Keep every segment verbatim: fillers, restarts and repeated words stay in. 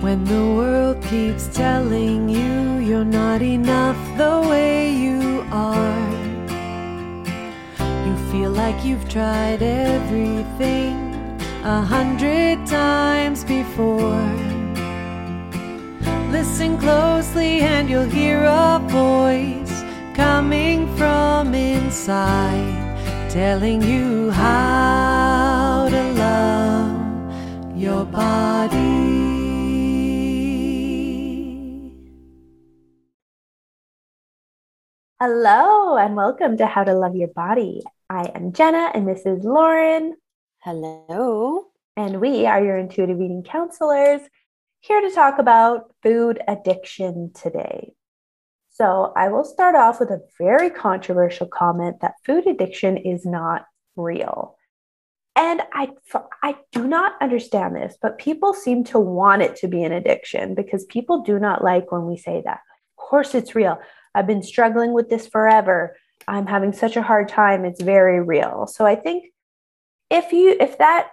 When the world keeps telling you you're not enough the way you are, you feel like you've tried everything a hundred times before. Listen closely and you'll hear a voice coming from inside, telling you how to love your body. Hello and welcome to How to Love Your Body. I am Jenna and this is Lauren. Hello. And we are your intuitive eating counselors here to talk about food addiction today. So I will start off with a very controversial comment that food addiction is not real. And I, I do not understand this, but people seem to want it to be an addiction because people do not like when we say that. Of course it's real. I've been struggling with this forever. I'm having such a hard time. It's very real. So I think if you, if that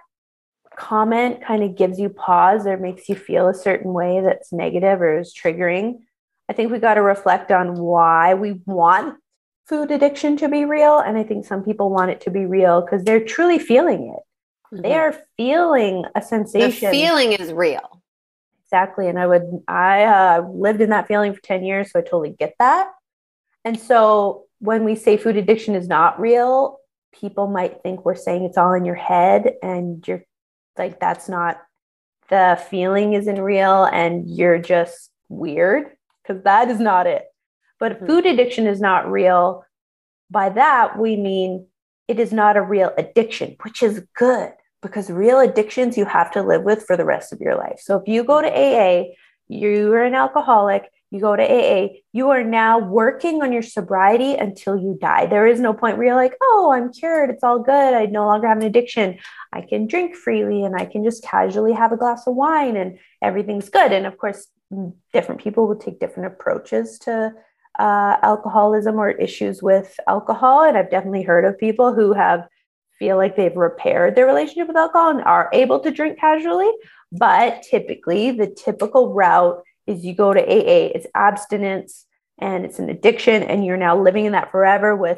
comment kind of gives you pause or makes you feel a certain way that's negative or is triggering, I think we got to reflect on why we want food addiction to be real. And I think some people want it to be real because they're truly feeling it. Mm-hmm. They are feeling a sensation. The feeling is real. Exactly. And I would, I uh, lived in that feeling for ten years. So I totally get that. And so when we say food addiction is not real, people might think we're saying it's all in your head and you're like, that's not, the feeling isn't real and you're just weird, because that is not it. But mm-hmm. food addiction is not real. By that, we mean it is not a real addiction, which is good. Because real addictions you have to live with for the rest of your life. So if you go to A A, you're an alcoholic, you go to A A, you are now working on your sobriety until you die. There is no point where you're like, oh, I'm cured. It's all good. I no longer have an addiction. I can drink freely and I can just casually have a glass of wine and everything's good. And of course, different people will take different approaches to uh, alcoholism or issues with alcohol. And I've definitely heard of people who have feel like they've repaired their relationship with alcohol and are able to drink casually. But typically the typical route is you go to A A, it's abstinence and it's an addiction. And you're now living in that forever with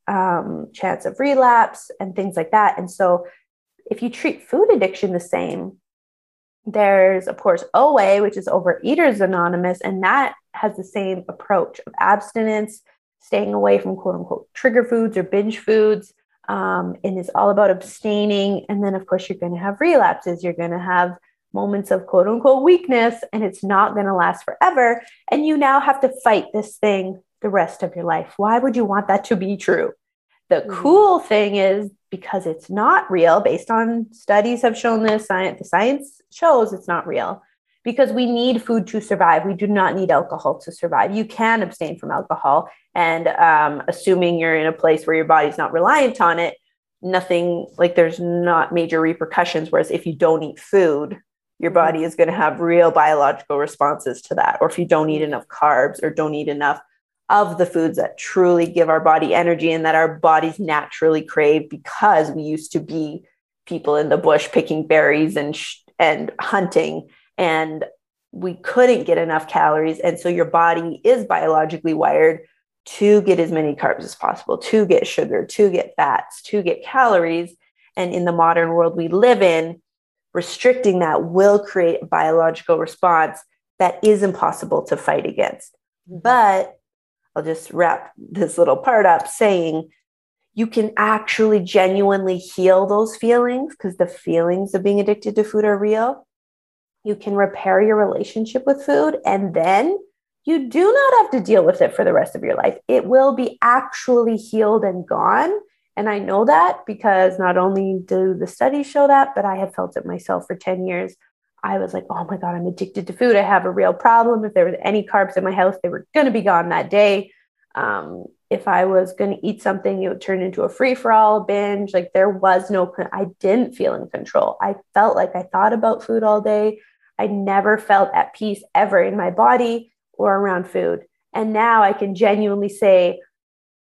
um, chance of relapse and things like that. And so if you treat food addiction the same, there's of course O A, which is Overeaters Anonymous. And that has the same approach of abstinence, staying away from quote unquote trigger foods or binge foods. Um, and it's all about abstaining. And then, of course, you're going to have relapses. You're going to have moments of quote unquote weakness, and it's not going to last forever. And you now have to fight this thing the rest of your life. Why would you want that to be true? The mm-hmm. cool thing is because it's not real, based on studies have shown this, science, the science shows it's not real. Because we need food to survive. We do not need alcohol to survive. You can abstain from alcohol. And um, assuming you're in a place where your body's not reliant on it, nothing, like there's not major repercussions. Whereas if you don't eat food, your body is going to have real biological responses to that. Or if you don't eat enough carbs or don't eat enough of the foods that truly give our body energy and that our bodies naturally crave, because we used to be people in the bush picking berries and sh- and hunting. And we couldn't get enough calories. And so your body is biologically wired to get as many carbs as possible, to get sugar, to get fats, to get calories. And in the modern world we live in, restricting that will create a biological response that is impossible to fight against. But I'll just wrap this little part up saying you can actually genuinely heal those feelings, because the feelings of being addicted to food are real. You can repair your relationship with food, and then you do not have to deal with it for the rest of your life. It will be actually healed and gone. And I know that because not only do the studies show that, but I have felt it myself for ten years. I was like, oh my God, I'm addicted to food. I have a real problem. If there was any carbs in my house, they were going to be gone that day. Um, if I was going to eat something, it would turn into a free-for-all binge. Like there was no, I didn't feel in control. I felt like I thought about food all day. I never felt at peace ever in my body or around food. And now I can genuinely say,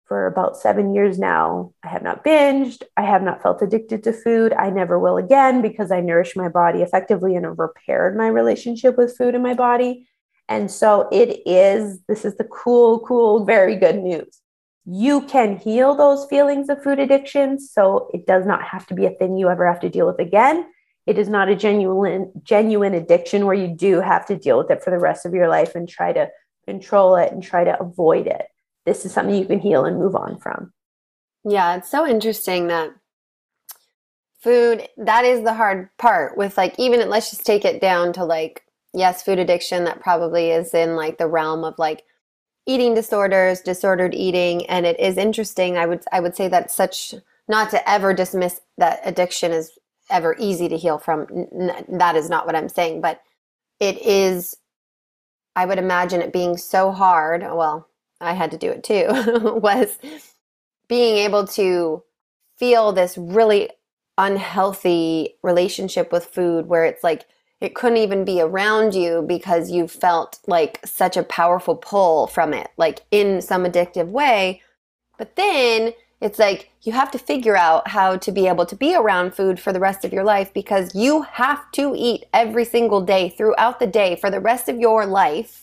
for about seven years now. I have not binged. I have not felt addicted to food. I never will again because I nourish my body effectively and have repaired my relationship with food in my body. And so it is, this is the cool, cool, very good news. You can heal those feelings of food addiction. So it does not have to be a thing you ever have to deal with again. It is not a genuine, genuine addiction where you do have to deal with it for the rest of your life and try to control it and try to avoid it. This is something you can heal and move on from. Yeah, it's so interesting that food, that is the hard part with like, even let's just take it down to like, yes, food addiction, that probably is in like the realm of like eating disorders, disordered eating. And it is interesting. I would, I would say that such, not to ever dismiss that addiction is ever easy to heal from. N- that is not what I'm saying, but it is, I would imagine it being so hard. Well, I had to do it too, was being able to feel this really unhealthy relationship with food where it's like it couldn't even be around you because you felt like such a powerful pull from it, like in some addictive way. But then it's like you have to figure out how to be able to be around food for the rest of your life because you have to eat every single day throughout the day for the rest of your life.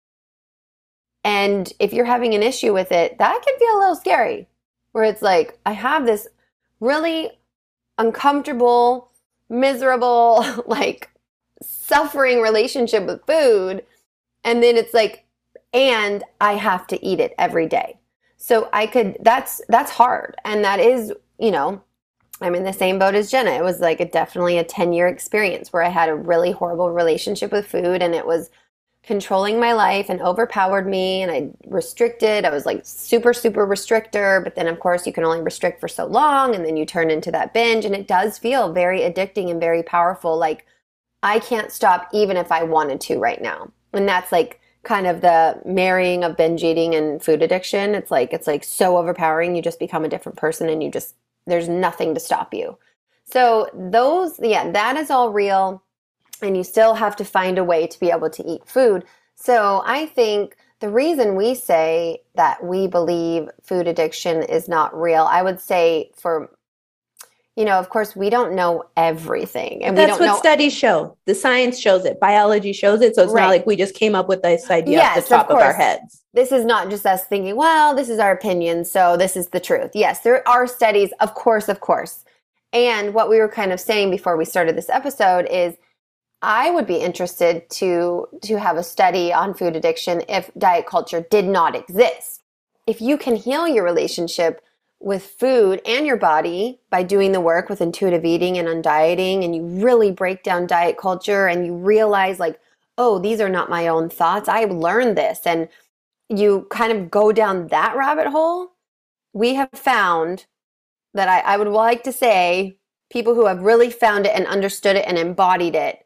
And if you're having an issue with it, that can feel a little scary, where it's like, I have this really uncomfortable, miserable, like suffering relationship with food. And then it's like, and I have to eat it every day. So I could, that's, that's hard. And that is, you know, I'm in the same boat as Jenna. It was like a, definitely a ten year experience where I had a really horrible relationship with food and it was controlling my life and overpowered me, and I restricted. I was like super, super restrictor, but then of course you can only restrict for so long and then you turn into that binge, and it does feel very addicting and very powerful. Like I can't stop even if I wanted to right now. And that's like kind of the marrying of binge eating and food addiction. It's like, it's like so overpowering. You just become a different person and you just, there's nothing to stop you. So those, yeah, that is all real. And you still have to find a way to be able to eat food. So I think the reason we say that we believe food addiction is not real, I would say for, you know, of course, we don't know everything. And that's we don't what know. Studies show. The science shows it. Biology shows it. So it's Right. not like we just came up with this idea Yes, off the top of of, our course. heads. This is not just us thinking, well, this is our opinion, so this is the truth. Yes, there are studies, of course, of course. And what we were kind of saying before we started this episode is I would be interested to to have a study on food addiction if diet culture did not exist. If you can heal your relationship with food and your body by doing the work with intuitive eating and undieting, and you really break down diet culture and you realize like, oh, these are not my own thoughts. I learned this. And you kind of go down that rabbit hole. We have found that I, I would like to say people who have really found it and understood it and embodied it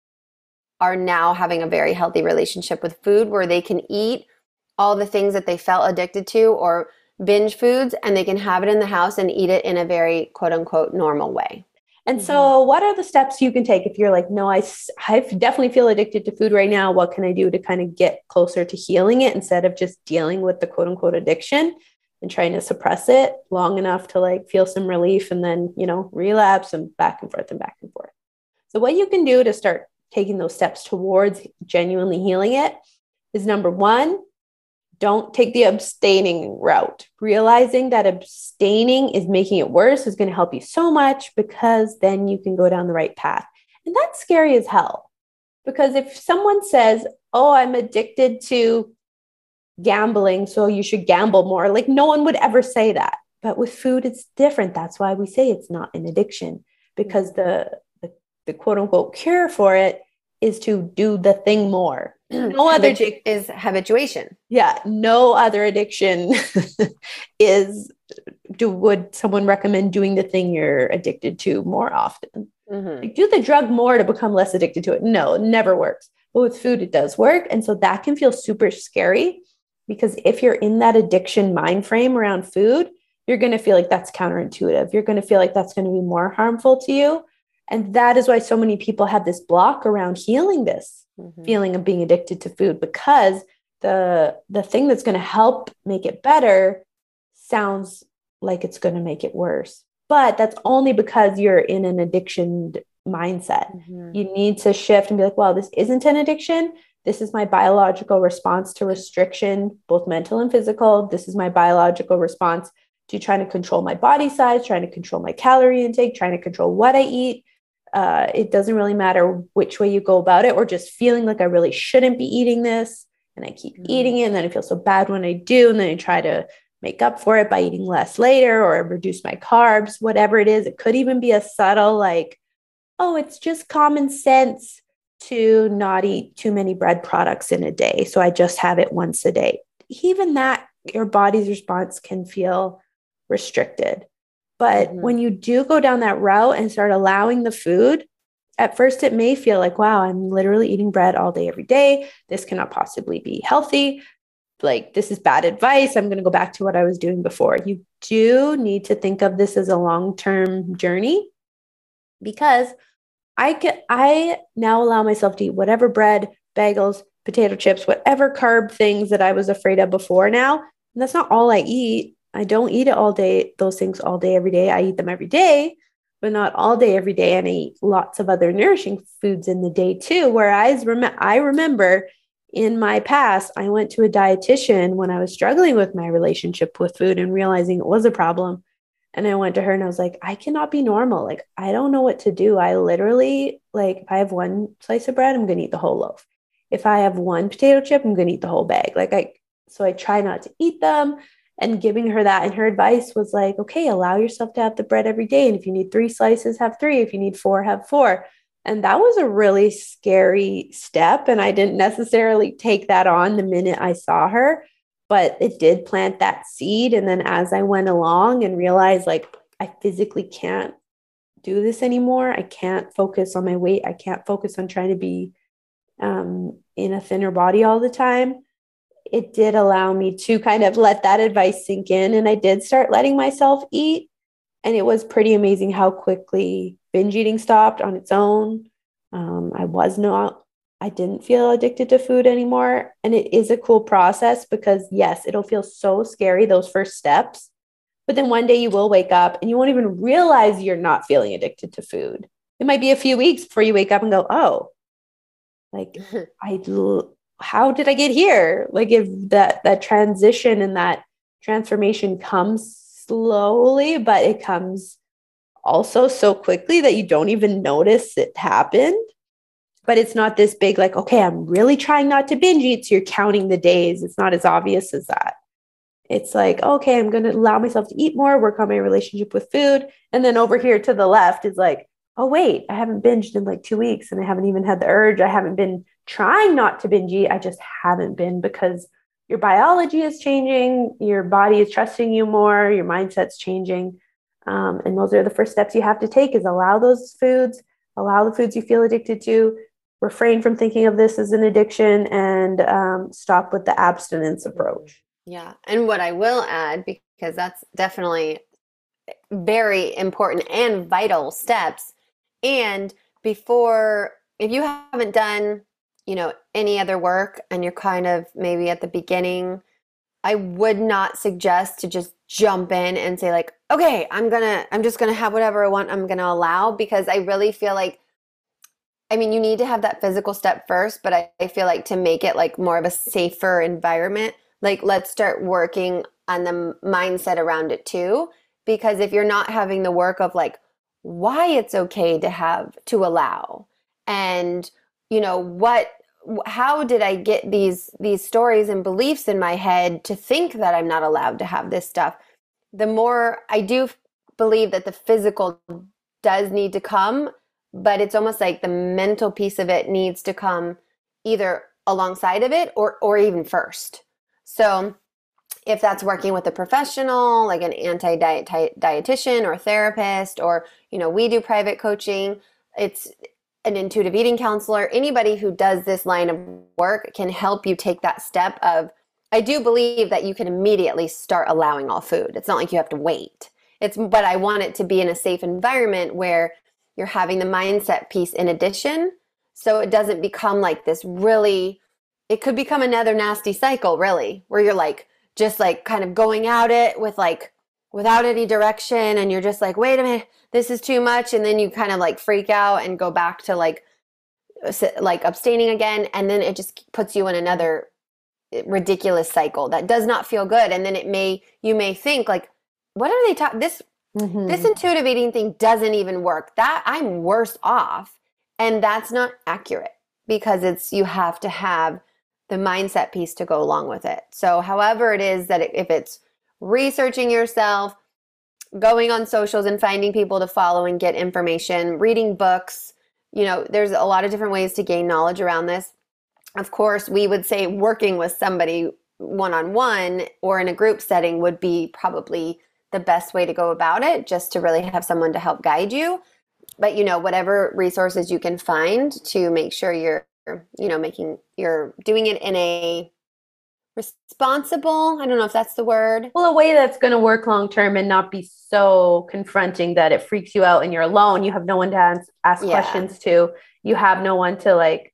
are now having a very healthy relationship with food where they can eat all the things that they felt addicted to or binge foods, and they can have it in the house and eat it in a very quote unquote normal way. And so what are the steps you can take if you're like, no, I, I definitely feel addicted to food right now. What can I do to kind of get closer to healing it instead of just dealing with the quote unquote addiction and trying to suppress it long enough to like feel some relief and then, you know, relapse and back and forth and back and forth. So what you can do to start taking those steps towards genuinely healing it is number one, don't take the abstaining route. Realizing that abstaining is making it worse is going to help you so much because then you can go down the right path. And that's scary as hell. Because if someone says, oh, I'm addicted to gambling, so you should gamble more, like no one would ever say that. But with food, it's different. That's why we say it's not an addiction, because the the quote unquote cure for it is to do the thing more. No other Habitu- is habituation. Yeah. No other addiction is do, would someone recommend doing the thing you're addicted to more often? Mm-hmm. Like, do the drug more to become less addicted to it? No, it never works. But with food, it does work. And so that can feel super scary because if you're in that addiction mind frame around food, you're going to feel like that's counterintuitive. You're going to feel like that's going to be more harmful to you. And that is why so many people have this block around healing this mm-hmm. feeling of being addicted to food, because the, the thing that's going to help make it better sounds like it's going to make it worse. But that's only because you're in an addiction mindset. Mm-hmm. You need to shift and be like, well, this isn't an addiction. This is my biological response to restriction, both mental and physical. This is my biological response to trying to control my body size, trying to control my calorie intake, trying to control what I eat. Uh, it doesn't really matter which way you go about it, or just feeling like I really shouldn't be eating this. And I keep mm-hmm. eating it. And then I feel so bad when I do. And then I try to make up for it by eating less later or reduce my carbs, whatever it is. It could even be a subtle, like, oh, it's just common sense to not eat too many bread products in a day. So I just have it once a day. Even that, your body's response can feel restricted. But mm-hmm. when you do go down that route and start allowing the food, at first it may feel like, wow, I'm literally eating bread all day, every day. This cannot possibly be healthy. Like, this is bad advice. I'm going to go back to what I was doing before. You do need to think of this as a long-term journey, because I can, I now allow myself to eat whatever bread, bagels, potato chips, whatever carb things that I was afraid of before now. And that's not all I eat. I don't eat it all day, those things all day, every day. I eat them every day, but not all day, every day. And I eat lots of other nourishing foods in the day too. Whereas rem- I remember in my past, I went to a dietitian when I was struggling with my relationship with food and realizing it was a problem. And I went to her and I was like, I cannot be normal. Like, I don't know what to do. I literally, like, if I have one slice of bread, I'm going to eat the whole loaf. If I have one potato chip, I'm going to eat the whole bag. Like, I, so I try not to eat them, and giving her that. And her advice was like, okay, allow yourself to have the bread every day. And if you need three slices, have three. If you need four, have four. And that was a really scary step. And I didn't necessarily take that on the minute I saw her, but it did plant that seed. And then as I went along and realized, like, I physically can't do this anymore. I can't focus on my weight. I can't focus on trying to be um, in a thinner body all the time. It did allow me to kind of let that advice sink in. And I did start letting myself eat. And it was pretty amazing how quickly binge eating stopped on its own. Um, I was not, I didn't feel addicted to food anymore. And it is a cool process, because yes, it'll feel so scary, those first steps. But then one day you will wake up and you won't even realize you're not feeling addicted to food. It might be a few weeks before you wake up and go, oh, like I, how did I get here? Like, if that, that transition and that transformation comes slowly, but it comes also so quickly that you don't even notice it happened. But it's not this big, like, okay, I'm really trying not to binge eat. So you're counting the days. It's not as obvious as that. It's like, okay, I'm going to allow myself to eat more, work on my relationship with food. And then over here to the left is like, oh, wait, I haven't binged in like two weeks and I haven't even had the urge. I haven't been trying not to binge eat. I just haven't been, because your biology is changing. Your body is trusting you more. Your mindset's changing. Um, and those are the first steps you have to take, is allow those foods, allow the foods you feel addicted to, refrain from thinking of this as an addiction, and um, stop with the abstinence approach. Yeah. And what I will add, because that's definitely very important and vital steps. And before, if you haven't done, you know, any other work and you're kind of maybe at the beginning, I would not suggest to just jump in and say like, okay, I'm gonna, I'm just gonna have whatever I want, I'm gonna allow, because I really feel like, I mean, you need to have that physical step first, but I, I feel like to make it like more of a safer environment, like let's start working on the mindset around it too. Because if you're not having the work of like why it's okay to have, to allow, and you know, what, how did I get these, these stories and beliefs in my head to think that I'm not allowed to have this stuff? The more I do believe that the physical does need to come, but it's almost like the mental piece of it needs to come either alongside of it or, or even first. So if that's working with a professional, like an anti-diet dietitian or therapist, or, you know, we do private coaching, it's an intuitive eating counselor, anybody who does this line of work can help you take that step of, I do believe that you can immediately start allowing all food. It's not like you have to wait. It's, but I want it to be in a safe environment where you're having the mindset piece in addition. So it doesn't become like this really, it could become another nasty cycle really, where you're like just like kind of going at it with like without any direction, and you're just like, wait a minute, this is too much, and then you kind of like freak out and go back to like like abstaining again, and then it just puts you in another ridiculous cycle that does not feel good. And then it may you may think like, what are they talking this mm-hmm. this intuitive eating thing doesn't even work, that I'm worse off. And that's not accurate, because it's you have to have the mindset piece to go along with it. So however it is that it, if it's researching yourself, going on socials and finding people to follow and get information, reading books, you know, there's a lot of different ways to gain knowledge around this. Of course, we would say working with somebody one-on-one or in a group setting would be probably the best way to go about it, just to really have someone to help guide you. But, you know, whatever resources you can find to make sure you're, you know, making, you're doing it in a responsible, I don't know if that's the word. Well, a way that's going to work long-term and not be so confronting that it freaks you out and you're alone. You have no one to ask, ask yeah. questions to. You have no one to like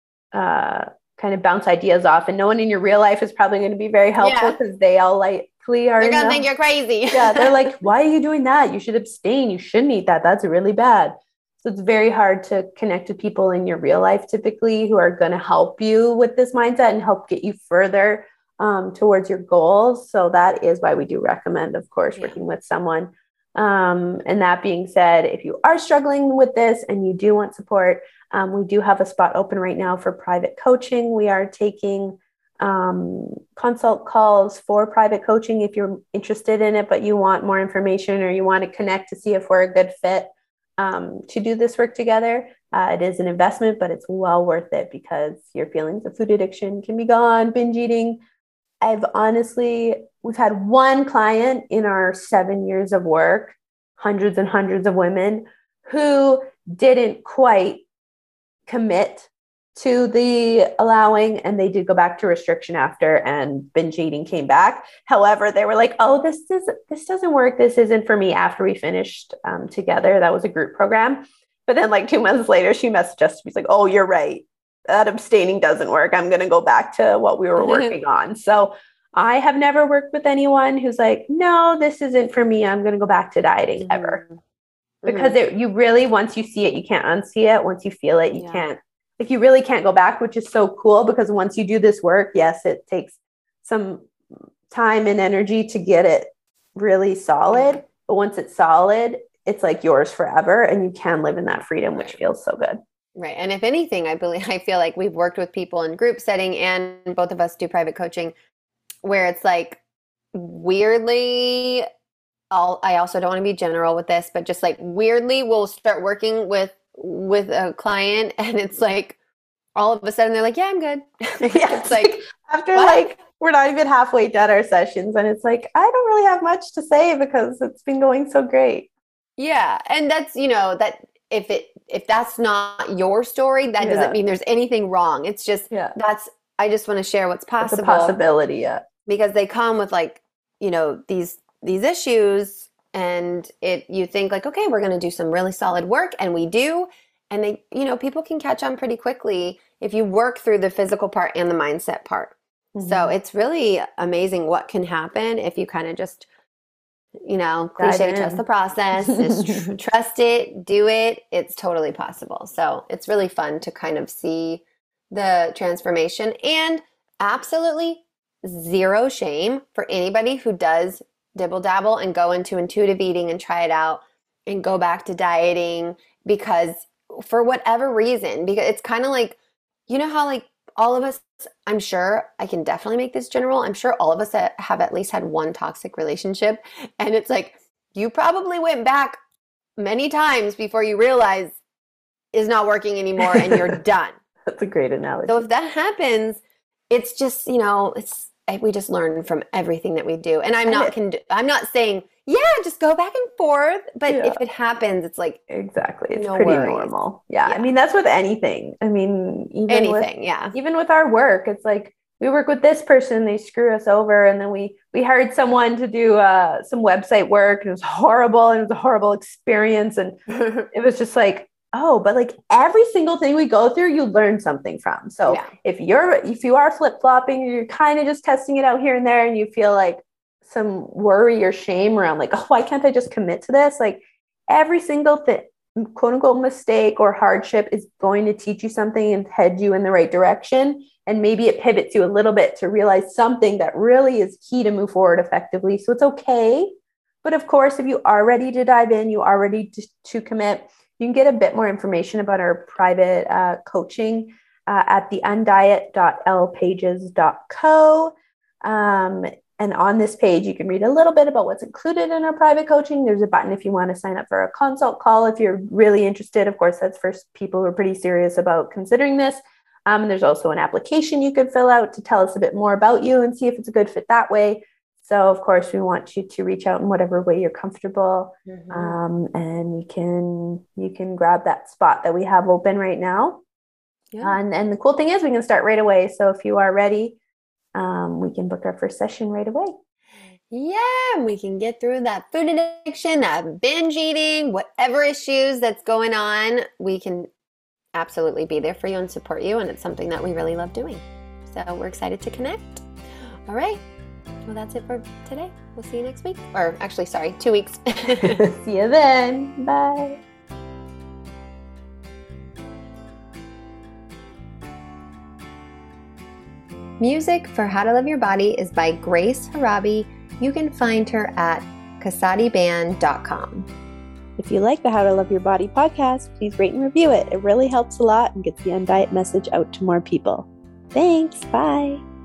uh, kind of bounce ideas off. And no one in your real life is probably going to be very helpful because yeah. they all like, are they're going to think you're crazy. Yeah. They're like, why are you doing that? You should abstain. You shouldn't eat that. That's really bad. So it's very hard to connect with people in your real life typically who are going to help you with this mindset and help get you further um, towards your goals. So that is why we do recommend, of course, yeah. working with someone. Um, and that being said, if you are struggling with this and you do want support, um, we do have a spot open right now for private coaching. We are taking um, consult calls for private coaching if you're interested in it, but you want more information or you want to connect to see if we're a good fit um, to do this work together. Uh, it is an investment, but it's well worth it because your feelings of food addiction can be gone. Binge eating. I've honestly, we've had one client in our seven years of work, hundreds and hundreds of women who didn't quite commit to the allowing, and they did go back to restriction after, and binge eating came back. However, they were like, oh, this is this doesn't work. This isn't for me after we finished um, together. That was a group program. But then like two months later, she messaged us. She's like, oh, you're right. That abstaining doesn't work. I'm going to go back to what we were working on. So I have never worked with anyone who's like, no, this isn't for me. I'm going to go back to dieting mm-hmm. ever. Because mm-hmm. it, you really, once you see it, you can't unsee it. Once you feel it, you yeah. can't. Like you really can't go back, which is so cool because once you do this work, yes, it takes some time and energy to get it really solid. But once it's solid, it's like yours forever and you can live in that freedom, which feels so good. Right. And if anything, I believe, I feel like we've worked with people in group setting and both of us do private coaching where it's like weirdly, I'll, I also don't want to be general with this, but just like weirdly we'll start working with with a client and it's like all of a sudden they're like, yeah, I'm good. Yeah. It's like after what? Like we're not even halfway done our sessions and it's like, I don't really have much to say because it's been going so great. Yeah. And that's, you know, that if it if that's not your story, that yeah. doesn't mean there's anything wrong. It's just yeah. that's I just want to share what's possible. It's a possibility, yeah. Because they come with like, you know, these these issues. And it, you think like, okay, we're going to do some really solid work. And we do. And they, you know, people can catch on pretty quickly if you work through the physical part and the mindset part. Mm-hmm. So it's really amazing what can happen if you kind of just, you know, cliche, trust the process, just tr- trust it, do it. It's totally possible. So it's really fun to kind of see the transformation and absolutely zero shame for anybody who does dibble dabble and go into intuitive eating and try it out and go back to dieting because for whatever reason, because it's kind of like, you know how like all of us, I'm sure I can definitely make this general. I'm sure all of us have at least had one toxic relationship. And it's like, you probably went back many times before you realize is not working anymore and you're done. That's a great analogy. So if that happens, it's just, you know, it's, we just learn from everything that we do. And I'm not, con- I'm not saying, yeah, just go back and forth. But yeah. if it happens, it's like, exactly. It's no pretty worries. Normal. Yeah. yeah. I mean, that's with anything. I mean, even anything. With, yeah. Even with our work, it's like, we work with this person, they screw us over. And then we, we hired someone to do uh, some website work and it was horrible. And it was a horrible experience. And it was just like, oh, but like every single thing we go through, you learn something from. So Yeah. if you're, if you are flip-flopping, you're kind of just testing it out here and there, and you feel like some worry or shame around like, oh, why can't I just commit to this? Like every single thing, quote unquote, mistake or hardship is going to teach you something and head you in the right direction. And maybe it pivots you a little bit to realize something that really is key to move forward effectively. So it's okay. But of course, if you are ready to dive in, you are ready to, to commit, you can get a bit more information about our private uh, coaching uh, at the undiet dot l pages dot co. Um, and on this page, you can read a little bit about what's included in our private coaching. There's a button if you want to sign up for a consult call. If you're really interested, of course, that's for people who are pretty serious about considering this. Um, and there's also an application you can fill out to tell us a bit more about you and see if it's a good fit that way. So, of course, we want you to reach out in whatever way you're comfortable. Mm-hmm. Um, and you can you can grab that spot that we have open right now. Yeah. Uh, and, and the cool thing is we can start right away. So if you are ready, um, we can book our first session right away. Yeah, we can get through that food addiction, that binge eating, whatever issues that's going on. We can absolutely be there for you and support you. And it's something that we really love doing. So we're excited to connect. All right. Well, that's it for today. We'll see you next week. Or actually, sorry, two weeks. See you then. Bye. Music for How to Love Your Body is by Grace Harabi. You can find her at casati band dot com. If you like the How to Love Your Body podcast, please rate and review it. It really helps a lot and gets the Undiet message out to more people. Thanks. Bye.